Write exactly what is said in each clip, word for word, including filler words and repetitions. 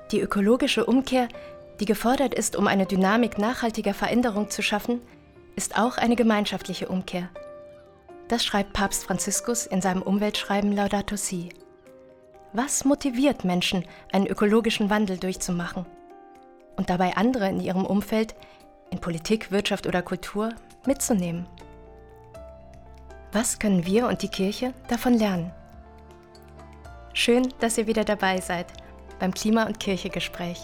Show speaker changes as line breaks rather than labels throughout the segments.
Die ökologische Umkehr, die gefordert ist, um eine Dynamik nachhaltiger Veränderung zu schaffen, ist auch eine gemeinschaftliche Umkehr. Das schreibt Papst Franziskus in seinem Umweltschreiben Laudato Si. Was motiviert Menschen, einen ökologischen Wandel durchzumachen und dabei andere in ihrem Umfeld, in Politik, Wirtschaft oder Kultur, mitzunehmen? Was können wir und die Kirche davon lernen? Schön, dass ihr wieder dabei seid beim Klima- und Kirche-Gespräch.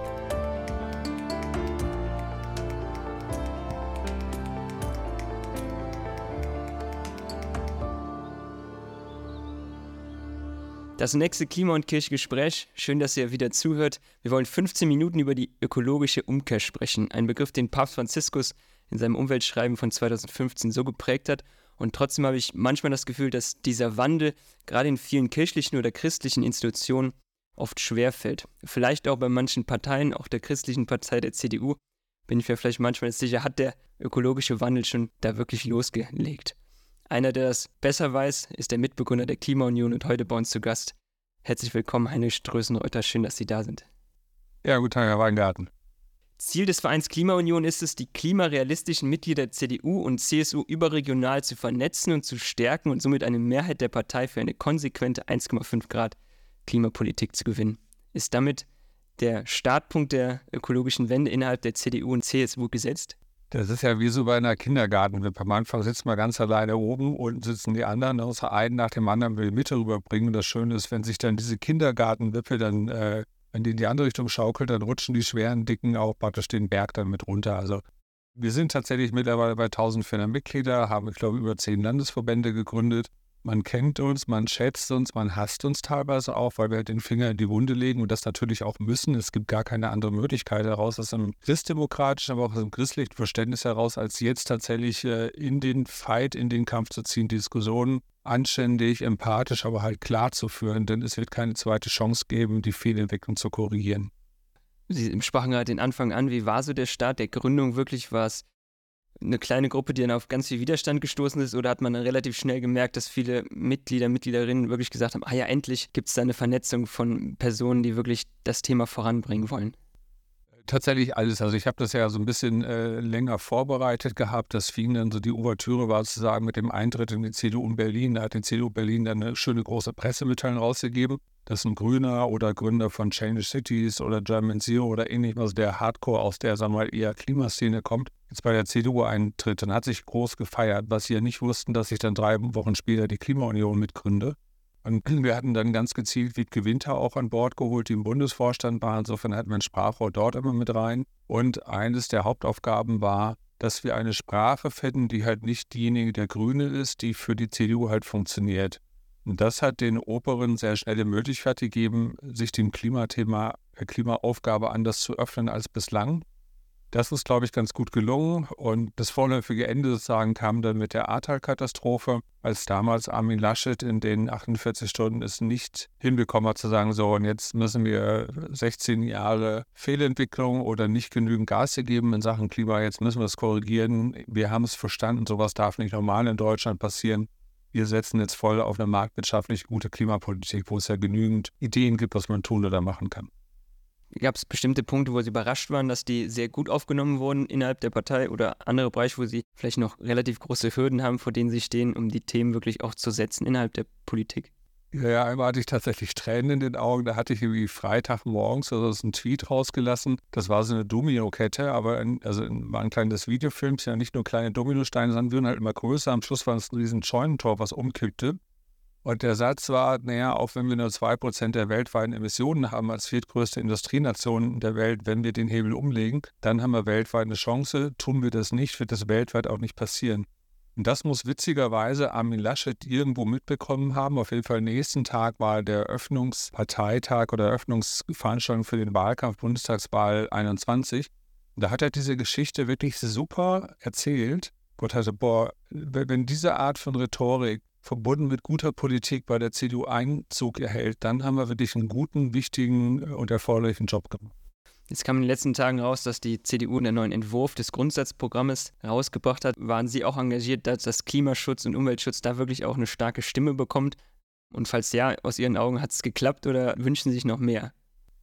Das nächste Klima- und Kirchgespräch. Schön, dass ihr wieder zuhört. Wir wollen fünfzehn Minuten über die ökologische Umkehr sprechen. Ein Begriff, den Papst Franziskus in seinem Umweltschreiben von zweitausendfünfzehn so geprägt hat. Und trotzdem habe ich manchmal das Gefühl, dass dieser Wandel gerade in vielen kirchlichen oder christlichen Institutionen oft schwerfällt. Vielleicht auch bei manchen Parteien, auch der christlichen Partei, der C D U, bin ich mir vielleicht manchmal nicht sicher, hat der ökologische Wandel schon da wirklich losgelegt. Einer, der das besser weiß, ist der Mitbegründer der Klimaunion und heute bei uns zu Gast. Herzlich willkommen, Heinrich Strößenreuter. Schön, dass Sie da sind.
Ja, guten Tag, Herr Weingarten.
Ziel des Vereins Klimaunion ist es, die klimarealistischen Mitglieder der C D U und C S U überregional zu vernetzen und zu stärken und somit eine Mehrheit der Partei für eine konsequente eins Komma fünf Grad Klimapolitik zu gewinnen. Ist damit der Startpunkt der ökologischen Wende innerhalb der C D U und C S U gesetzt?
Das ist ja wie so bei einer Kindergartenwippe. Am Anfang sitzt man ganz alleine oben und sitzen die anderen, außer einen nach dem anderen will die Mitte rüberbringen. Und das Schöne ist, wenn sich dann diese Kindergartenwippe dann, äh, wenn die in die andere Richtung schaukelt, dann rutschen die schweren, dicken auch praktisch den Berg dann mit runter. Also wir sind tatsächlich mittlerweile bei eintausendvierhundert Mitglieder, haben, ich glaube, über zehn Landesverbände gegründet. Man kennt uns, man schätzt uns, man hasst uns teilweise auch, weil wir den Finger in die Wunde legen und das natürlich auch müssen. Es gibt gar keine andere Möglichkeit heraus aus einem christdemokratischen, aber auch aus einem christlichen Verständnis heraus, als jetzt tatsächlich äh, in den Fight, in den Kampf zu ziehen, Diskussionen anständig, empathisch, aber halt klar zu führen, denn es wird keine zweite Chance geben, die Fehlentwicklung zu korrigieren.
Sie sprachen gerade den Anfang an. Wie war so der Start der Gründung wirklich? War es eine kleine Gruppe, die dann auf ganz viel Widerstand gestoßen ist, oder hat man dann relativ schnell gemerkt, dass viele Mitglieder, Mitgliederinnen wirklich gesagt haben, ah ja, endlich gibt es da eine Vernetzung von Personen, die wirklich das Thema voranbringen wollen?
Tatsächlich alles. Also ich habe das ja so ein bisschen äh, länger vorbereitet gehabt. Das fing dann so, die Ouvertüre war sozusagen mit dem Eintritt in die C D U in Berlin. Da hat die C D U Berlin dann eine schöne große Pressemitteilung rausgegeben, dass ein Grüner oder Gründer von Change Cities oder German Zero oder ähnlichem, also der Hardcore aus der, sagen wir mal, eher Klimaszene kommt, jetzt bei der C D U eintritt. Dann hat sich groß gefeiert, was sie ja nicht wussten, dass ich dann drei Wochen später die Klimaunion mitgründe. Und wir hatten dann ganz gezielt Wiebke Winter auch an Bord geholt, die im Bundesvorstand war. Insofern hatten wir ein Sprachrohr dort immer mit rein. Und eines der Hauptaufgaben war, dass wir eine Sprache finden, die halt nicht diejenige der Grüne ist, die für die C D U halt funktioniert. Und das hat den Oberen sehr schnell die Möglichkeit gegeben, sich dem Klimathema, der Klimaaufgabe anders zu öffnen als bislang. Das ist, glaube ich, ganz gut gelungen und das vorläufige Ende sozusagen kam dann mit der Ahrtal-Katastrophe, als damals Armin Laschet in den achtundvierzig Stunden es nicht hinbekommen hat zu sagen, so und jetzt müssen wir sechzehn Jahre Fehlentwicklung oder nicht genügend Gas geben in Sachen Klima, jetzt müssen wir es korrigieren. Wir haben es verstanden, sowas darf nicht normal in Deutschland passieren. Wir setzen jetzt voll auf eine marktwirtschaftlich gute Klimapolitik, wo es ja genügend Ideen gibt, was man tun oder machen kann.
Gab es bestimmte Punkte, wo Sie überrascht waren, dass die sehr gut aufgenommen wurden innerhalb der Partei oder andere Bereiche, wo Sie vielleicht noch relativ große Hürden haben, vor denen Sie stehen, um die Themen wirklich auch zu setzen innerhalb der Politik?
Ja, ja, einmal hatte ich tatsächlich Tränen in den Augen. Da hatte ich irgendwie Freitagmorgens also so einen Tweet rausgelassen. Das war so eine Domino-Kette, aber ein, also war ein kleines Videofilmchen, ja nicht nur kleine Dominosteine, sondern würden halt immer größer. Am Schluss war es ein riesen Scheunentor, was umkippte. Und der Satz war, naja, auch wenn wir nur zwei Prozent der weltweiten Emissionen haben als viertgrößte Industrienation der Welt, wenn wir den Hebel umlegen, dann haben wir weltweit eine Chance. Tun wir das nicht, wird das weltweit auch nicht passieren. Und das muss witzigerweise Armin Laschet irgendwo mitbekommen haben. Auf jeden Fall nächsten Tag war der Eröffnungsparteitag oder Eröffnungsveranstaltung für den Wahlkampf Bundestagswahl einundzwanzig. Da hat er diese Geschichte wirklich super erzählt. Gott hatte, boah, wenn diese Art von Rhetorik verbunden mit guter Politik bei der C D U Einzug erhält, dann haben wir wirklich einen guten, wichtigen und erforderlichen Job gemacht.
Jetzt kam in den letzten Tagen raus, dass die C D U einen neuen Entwurf des Grundsatzprogrammes rausgebracht hat. Waren Sie auch engagiert, dass das Klimaschutz und Umweltschutz da wirklich auch eine starke Stimme bekommt? Und falls ja, aus Ihren Augen hat es geklappt oder wünschen Sie sich noch mehr?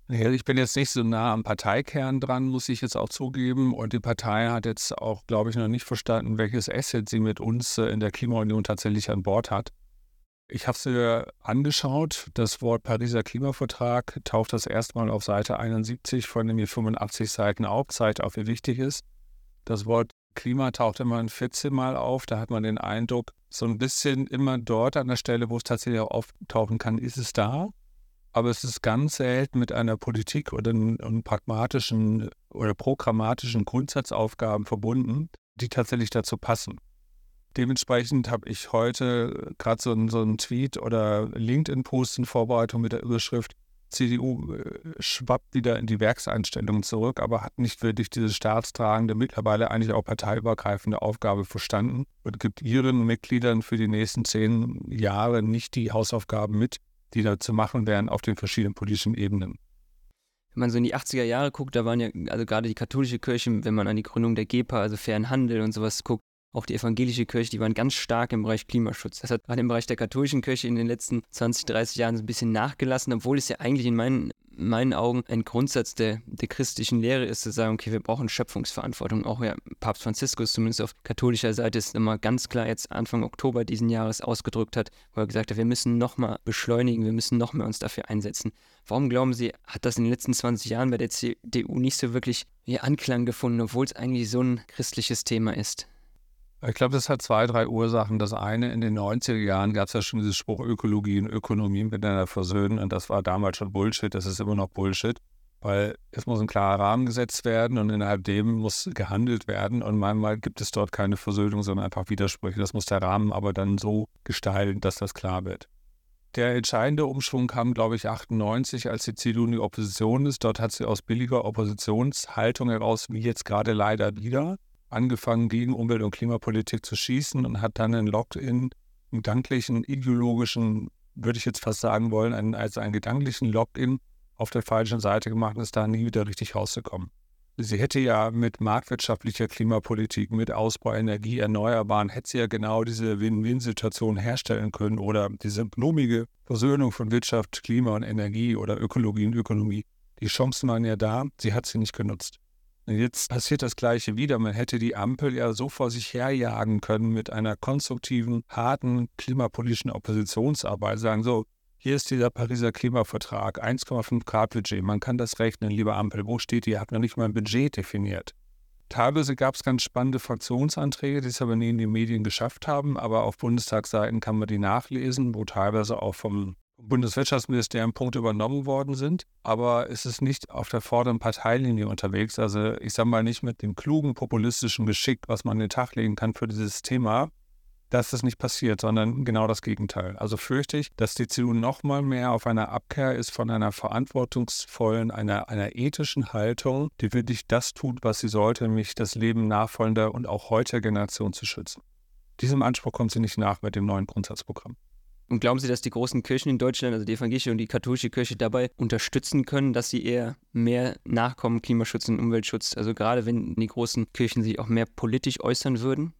Ja, ich bin jetzt nicht so nah am Parteikern dran, muss ich jetzt auch zugeben. Und die Partei hat jetzt auch, glaube ich, noch nicht verstanden, welches Asset sie mit uns äh, in der Klimaunion tatsächlich an Bord hat. Ich habe es mir angeschaut. Das Wort Pariser Klimavertrag taucht das erstmal auf Seite einundsiebzig von den fünfundachtzig Seiten auf, zeigt auf, wie wichtig ist. Das Wort Klima taucht immerhin vierzehn Mal auf. Da hat man den Eindruck, so ein bisschen immer dort an der Stelle, wo es tatsächlich auch auftauchen kann, ist es da. Aber es ist ganz selten mit einer Politik oder einem pragmatischen oder programmatischen Grundsatzaufgaben verbunden, die tatsächlich dazu passen. Dementsprechend habe ich heute gerade so, so einen Tweet oder LinkedIn-Post in Vorbereitung mit der Überschrift C D U schwappt wieder in die Werkseinstellungen zurück, aber hat nicht wirklich diese staatstragende, mittlerweile eigentlich auch parteiübergreifende Aufgabe verstanden und gibt ihren Mitgliedern für die nächsten zehn Jahre nicht die Hausaufgaben mit, die da zu machen wären auf den verschiedenen politischen Ebenen.
Wenn man so in die achtziger Jahre guckt, da waren ja, also gerade die katholische Kirche, wenn man an die Gründung der G E P A, also fairen Handel und sowas guckt, auch die evangelische Kirche, die waren ganz stark im Bereich Klimaschutz. Das hat gerade im Bereich der katholischen Kirche in den letzten zwanzig, dreißig Jahren so ein bisschen nachgelassen, obwohl es ja eigentlich in meinen, meinen Augen ein Grundsatz der, der christlichen Lehre ist, zu sagen, okay, wir brauchen Schöpfungsverantwortung. Auch ja, Papst Franziskus, zumindest auf katholischer Seite, ist immer ganz klar jetzt Anfang Oktober diesen Jahres ausgedrückt hat, wo er gesagt hat, wir müssen nochmal beschleunigen, wir müssen noch mehr uns dafür einsetzen. Warum glauben Sie, hat das in den letzten zwanzig Jahren bei der C D U nicht so wirklich ja, Anklang gefunden, obwohl es eigentlich so ein christliches Thema ist?
Ich glaube, das hat zwei, drei Ursachen. Das eine, in den neunziger Jahren gab es ja schon dieses Spruch, Ökologie und Ökonomie miteinander versöhnen. Und das war damals schon Bullshit, das ist immer noch Bullshit. Weil es muss ein klarer Rahmen gesetzt werden und innerhalb dem muss gehandelt werden. Und manchmal gibt es dort keine Versöhnung, sondern einfach Widersprüche. Das muss der Rahmen aber dann so gestalten, dass das klar wird. Der entscheidende Umschwung kam, glaube ich, achtundneunzig, als die C D U in die Opposition ist. Dort hat sie aus billiger Oppositionshaltung heraus, wie jetzt gerade leider wieder, angefangen, gegen Umwelt- und Klimapolitik zu schießen und hat dann einen Lock-in, einen gedanklichen, ideologischen, würde ich jetzt fast sagen wollen, einen, also einen gedanklichen Lock-in auf der falschen Seite gemacht und ist da nie wieder richtig rausgekommen. Sie hätte ja mit marktwirtschaftlicher Klimapolitik, mit Ausbau Energie, Erneuerbaren, hätte sie ja genau diese Win-Win-Situation herstellen können oder diese blumige Versöhnung von Wirtschaft, Klima und Energie oder Ökologie und Ökonomie. Die Chancen waren ja da, sie hat sie nicht genutzt. Und jetzt passiert das Gleiche wieder. Man hätte die Ampel ja so vor sich herjagen können mit einer konstruktiven, harten klimapolitischen Oppositionsarbeit. Sagen so, hier ist dieser Pariser Klimavertrag, eins Komma fünf Grad Budget. Man kann das rechnen, liebe Ampel. Wo steht die? Ihr habt noch nicht mal ein Budget definiert. Teilweise gab es ganz spannende Fraktionsanträge, die es aber nie in die Medien geschafft haben. Aber auf Bundestagsseiten kann man die nachlesen, wo teilweise auch vom Bundeswirtschaftsministerium Punkte übernommen worden sind, aber es ist nicht auf der vorderen Parteilinie unterwegs. Also ich sage mal nicht mit dem klugen, populistischen Geschick, was man an den Tag legen kann für dieses Thema, dass das nicht passiert, sondern genau das Gegenteil. Also fürchte ich, dass die C D U noch mal mehr auf einer Abkehr ist von einer verantwortungsvollen, einer, einer ethischen Haltung, die wirklich das tut, was sie sollte, nämlich das Leben nachfolgender und auch heutiger Generation zu schützen. Diesem Anspruch kommt sie nicht nach mit dem neuen Grundsatzprogramm.
Und glauben Sie, dass die großen Kirchen in Deutschland, also die evangelische und die katholische Kirche, dabei unterstützen können, dass sie eher mehr nachkommen, Klimaschutz und Umweltschutz? Also gerade wenn die großen Kirchen sich auch mehr politisch äußern würden?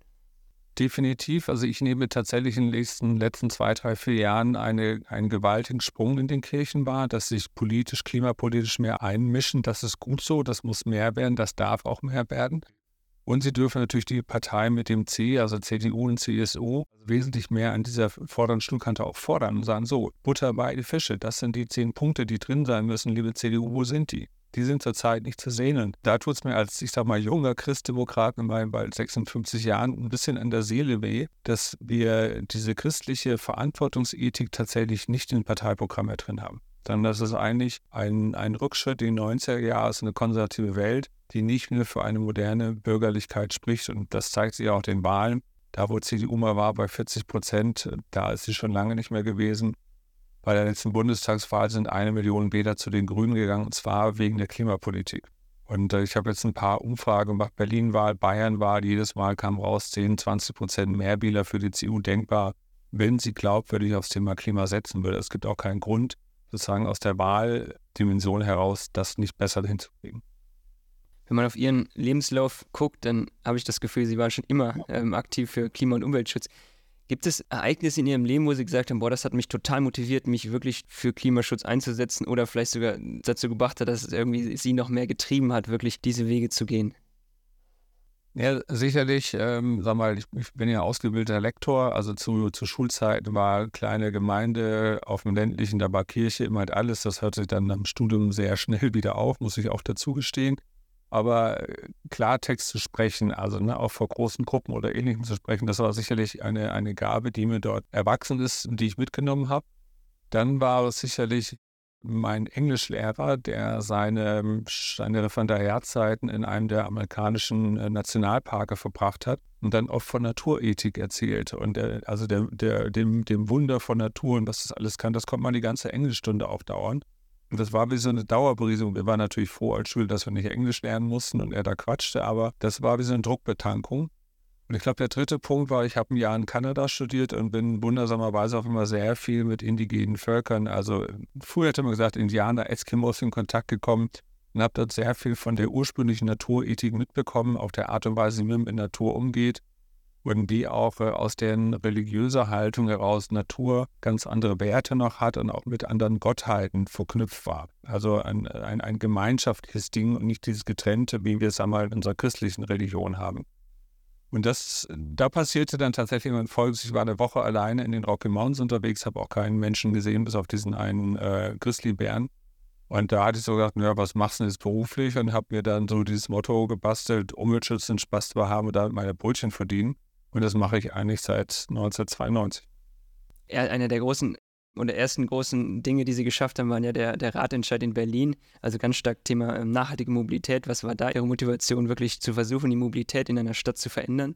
Definitiv. Also ich nehme tatsächlich in den letzten, letzten zwei, drei, vier Jahren eine, einen gewaltigen Sprung in den Kirchen wahr, dass sich politisch, klimapolitisch mehr einmischen. Das ist gut so, das muss mehr werden, das darf auch mehr werden. Und sie dürfen natürlich die Partei mit dem C, also C D U und C S U, wesentlich mehr an dieser vorderen Stuhlkante auch fordern und sagen, so, Butter bei die Fische, das sind die zehn Punkte, die drin sein müssen, liebe C D U, wo sind die? Die sind zurzeit nicht zu sehen. Und da tut es mir als, ich sag mal, junger Christdemokrat mit meinen bald sechsundfünfzig Jahren ein bisschen an der Seele weh, dass wir diese christliche Verantwortungsethik tatsächlich nicht im Parteiprogramm mehr drin haben. Sondern das ist eigentlich ein, ein Rückschritt in die neunziger Jahre, ist eine konservative Welt, die nicht mehr für eine moderne Bürgerlichkeit spricht. Und das zeigt sich auch den Wahlen. Da, wo C D U mal war bei vierzig Prozent, da ist sie schon lange nicht mehr gewesen. Bei der letzten Bundestagswahl sind eine Million Wähler zu den Grünen gegangen, und zwar wegen der Klimapolitik. Und äh, ich habe jetzt ein paar Umfragen gemacht, Berlin-Wahl, Bayern-Wahl, jedes Mal kam raus, zehn, zwanzig Prozent mehr Wähler für die C D U denkbar, wenn sie glaubwürdig aufs Thema Klima setzen würde. Es gibt auch keinen Grund, sozusagen aus der Wahldimension heraus, das nicht besser hinzukriegen.
Wenn man auf Ihren Lebenslauf guckt, dann habe ich das Gefühl, Sie waren schon immer ähm, aktiv für Klima- und Umweltschutz. Gibt es Ereignisse in Ihrem Leben, wo Sie gesagt haben, boah, das hat mich total motiviert, mich wirklich für Klimaschutz einzusetzen oder vielleicht sogar dazu gebracht hat, dass es irgendwie Sie noch mehr getrieben hat, wirklich diese Wege zu gehen?
Ja, sicherlich. Ähm, sag mal, ich, ich bin ja ausgebildeter Lektor, also zu, zu Schulzeiten war kleine Gemeinde auf dem ländlichen, da war Kirche immer halt alles. Das hört sich dann am Studium sehr schnell wieder auf, muss ich auch dazu gestehen. Aber äh, Klartext zu sprechen, also ne, auch vor großen Gruppen oder Ähnlichem zu sprechen, das war sicherlich eine, eine Gabe, die mir dort erwachsen ist und die ich mitgenommen habe. Dann war es sicherlich mein Englischlehrer, der seine, seine Referendariatszeiten in einem der amerikanischen äh, Nationalparke verbracht hat und dann oft von Naturethik erzählte. Und der, also der, der, dem, dem Wunder von Natur und was das alles kann, das konnte man die ganze Englischstunde aufdauern. Und das war wie so eine Dauerberieselung. Wir waren natürlich froh als Schüler, dass wir nicht Englisch lernen mussten und er da quatschte, aber das war wie so eine Druckbetankung. Und ich glaube, der dritte Punkt war, ich habe ein Jahr in Kanada studiert und bin wundersamerweise auch immer sehr viel mit indigenen Völkern, also früher hätte man gesagt Indianer, Eskimos in Kontakt gekommen und habe dort sehr viel von der ursprünglichen Naturethik mitbekommen, auch der Art und Weise, wie man mit Natur umgeht und wie auch äh, aus deren religiöser Haltung heraus Natur ganz andere Werte noch hat und auch mit anderen Gottheiten verknüpft war. Also ein, ein, ein gemeinschaftliches Ding und nicht dieses Getrennte, wie wir es einmal in unserer christlichen Religion haben. Und das, da passierte dann tatsächlich mein Folgendes. Ich war eine Woche alleine in den Rocky Mountains unterwegs, habe auch keinen Menschen gesehen, bis auf diesen einen äh, Grizzlybären. Und da hatte ich so gedacht, naja, was machst du denn jetzt beruflich? Und habe mir dann so dieses Motto gebastelt, Umweltschutz und Spaß zu haben und damit meine Brötchen verdienen. Und das mache ich eigentlich seit neunzehnhundertzweiundneunzig.
Ja, einer der großen oder ersten großen Dinge, die Sie geschafft haben, waren ja der, der Ratentscheid in Berlin. Also ganz stark Thema ähm, nachhaltige Mobilität. Was war da Ihre Motivation, wirklich zu versuchen, die Mobilität in einer Stadt zu verändern?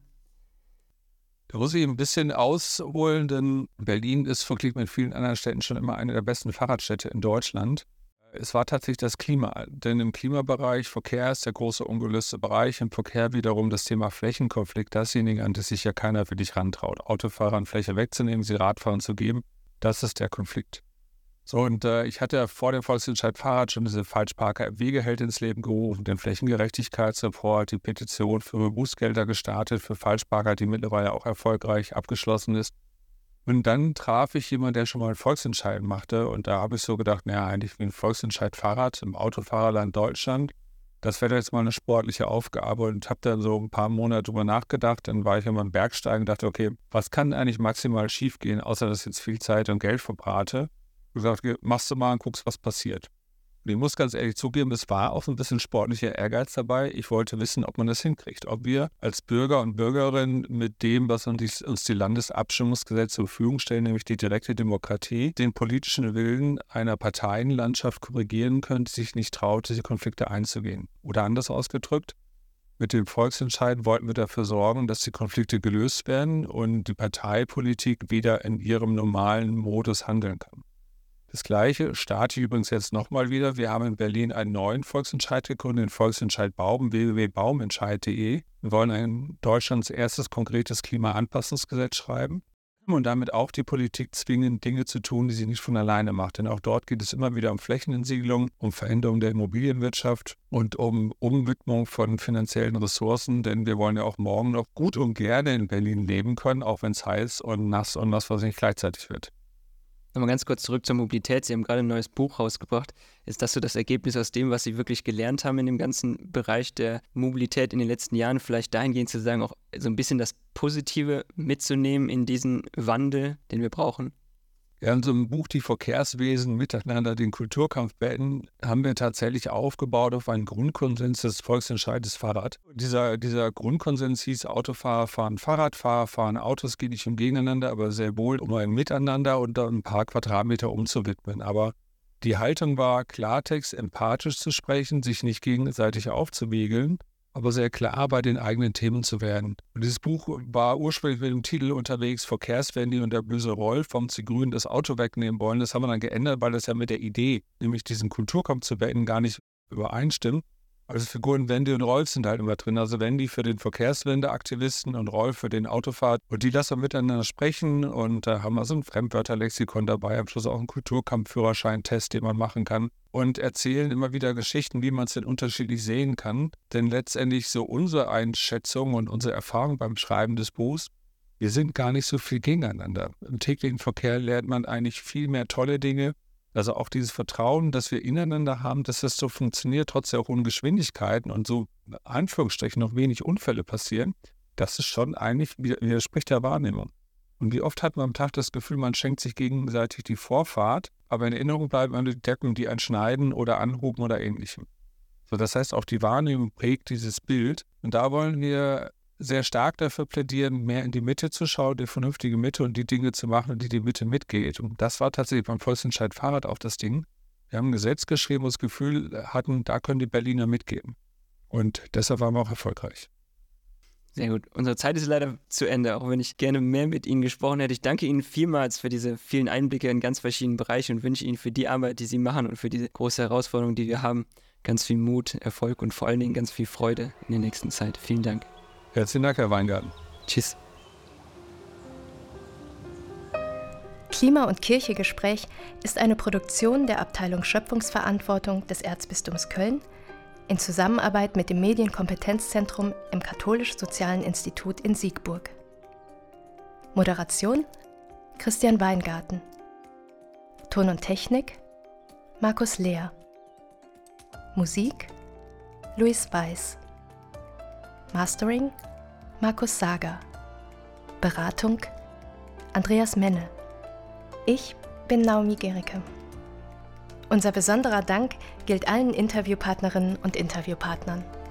Da muss ich ein bisschen ausholen, denn Berlin ist verglichen mit vielen anderen Städten schon immer eine der besten Fahrradstädte in Deutschland. Es war tatsächlich das Klima, denn im Klimabereich, Verkehr ist der große ungelöste Bereich, im Verkehr wiederum das Thema Flächenkonflikt, dasjenige, an das sich ja keiner für dich rantraut. Autofahrern Fläche wegzunehmen, sie Radfahrern zu geben, das ist der Konflikt. So, und äh, ich hatte vor dem Volksentscheid Fahrrad schon diese Falschparker-Wegehälter ins Leben gerufen, den Flächengerechtigkeitsreport, die Petition für Bußgelder gestartet, für Falschparker, die mittlerweile auch erfolgreich abgeschlossen ist. Und dann traf ich jemanden, der schon mal einen Volksentscheid machte. Und da habe ich so gedacht, naja, eigentlich wie ein Volksentscheid Fahrrad im Autofahrerland Deutschland. Das wäre jetzt mal eine sportliche Aufgabe. Und habe dann so ein paar Monate drüber nachgedacht. Dann war ich immer im Bergsteigen und dachte, okay, was kann eigentlich maximal schief gehen, außer dass ich jetzt viel Zeit und Geld verbrate. Ich habe gesagt, machst du mal und guckst, was passiert. Und ich muss ganz ehrlich zugeben, es war auch ein bisschen sportlicher Ehrgeiz dabei. Ich wollte wissen, ob man das hinkriegt. Ob wir als Bürger und Bürgerinnen mit dem, was uns die Landesabstimmungsgesetze zur Verfügung stellen, nämlich die direkte Demokratie, den politischen Willen einer Parteienlandschaft korrigieren können, die sich nicht traut, diese Konflikte einzugehen. Oder anders ausgedrückt, mit dem Volksentscheid wollten wir dafür sorgen, dass die Konflikte gelöst werden und die Parteipolitik wieder in ihrem normalen Modus handeln kann. Das Gleiche starte ich übrigens jetzt nochmal wieder. Wir haben in Berlin einen neuen Volksentscheid gegründet, den Volksentscheid Baum, w w w punkt baumentscheid punkt de. Wir wollen ein Deutschlands erstes konkretes Klimaanpassungsgesetz schreiben und damit auch die Politik zwingen, Dinge zu tun, die sie nicht von alleine macht. Denn auch dort geht es immer wieder um Flächenentsiedlung, um Veränderung der Immobilienwirtschaft und um Umwidmung von finanziellen Ressourcen. Denn wir wollen ja auch morgen noch gut und gerne in Berlin leben können, auch wenn es heiß und nass und was weiß ich gleichzeitig wird.
Nochmal ganz kurz zurück zur Mobilität. Sie haben gerade ein neues Buch rausgebracht. Ist das so das Ergebnis aus dem, was Sie wirklich gelernt haben in dem ganzen Bereich der Mobilität in den letzten Jahren? Vielleicht dahingehend zu sagen, auch so ein bisschen das Positive mitzunehmen in diesen Wandel, den wir brauchen?
Ja, in so einem Buch Die Verkehrswesen miteinander den Kulturkampf beenden, haben wir tatsächlich aufgebaut auf einen Grundkonsens des Volksentscheides Fahrrad. Dieser, dieser Grundkonsens hieß, Autofahrer fahren Fahrrad, Fahrer fahren Autos, geht nicht um Gegeneinander, aber sehr wohl um ein Miteinander und ein paar Quadratmeter umzuwidmen. Aber die Haltung war, Klartext empathisch zu sprechen, sich nicht gegenseitig aufzuwiegeln, aber sehr klar bei den eigenen Themen zu werden. Und dieses Buch war ursprünglich mit dem Titel unterwegs, Verkehrswende und der böse Rolf, warum die Grünen das Auto wegnehmen wollen. Das haben wir dann geändert, weil das ja mit der Idee, nämlich diesen Kulturkampf zu beenden, gar nicht übereinstimmt. Also Figuren Wendy und Rolf sind halt immer drin. Also Wendy für den Verkehrswendeaktivisten und Rolf für den Autofahrt. Und die lassen wir miteinander sprechen und da haben wir so ein Fremdwörterlexikon dabei, am Schluss auch einen Kulturkampfführerschein-Test, den man machen kann. Und erzählen immer wieder Geschichten, wie man es denn unterschiedlich sehen kann. Denn letztendlich so unsere Einschätzung und unsere Erfahrung beim Schreiben des Buchs wir sind gar nicht so viel gegeneinander. Im täglichen Verkehr lernt man eigentlich viel mehr tolle Dinge. Also auch dieses Vertrauen, das wir ineinander haben, dass das so funktioniert, trotz der hohen Geschwindigkeiten und so in Anführungsstrichen noch wenig Unfälle passieren, das ist schon eigentlich, widerspricht der Wahrnehmung. Und wie oft hat man am Tag das Gefühl, man schenkt sich gegenseitig die Vorfahrt, aber in Erinnerung bleiben an die Deckung, die einen schneiden oder anhuben oder ähnlichem. So, das heißt, auch die Wahrnehmung prägt dieses Bild. Und da wollen wir sehr stark dafür plädieren, mehr in die Mitte zu schauen, die vernünftige Mitte und die Dinge zu machen, die die Mitte mitgeht. Und das war tatsächlich beim Volksentscheid Fahrrad auch das Ding. Wir haben ein Gesetz geschrieben, wo wir das Gefühl hatten, da können die Berliner mitgehen. Und deshalb waren wir auch erfolgreich.
Sehr gut. Unsere Zeit ist leider zu Ende, auch wenn ich gerne mehr mit Ihnen gesprochen hätte. Ich danke Ihnen vielmals für diese vielen Einblicke in ganz verschiedene Bereiche und wünsche Ihnen für die Arbeit, die Sie machen und für diese große Herausforderung, die wir haben, ganz viel Mut, Erfolg und vor allen Dingen ganz viel Freude in der nächsten Zeit. Vielen Dank.
Herzlichen Dank, Herr Weingarten.
Tschüss.
Klima- und Kirche-Gespräch ist eine Produktion der Abteilung Schöpfungsverantwortung des Erzbistums Köln in Zusammenarbeit mit dem Medienkompetenzzentrum im Katholisch-Sozialen Institut in Siegburg. Moderation Christian Weingarten. Ton und Technik Markus Lehr. Musik Luis Weiß. Mastering Markus Sager. Beratung Andreas Menne. Ich bin Naomi Gericke. Unser besonderer Dank gilt allen Interviewpartnerinnen und Interviewpartnern.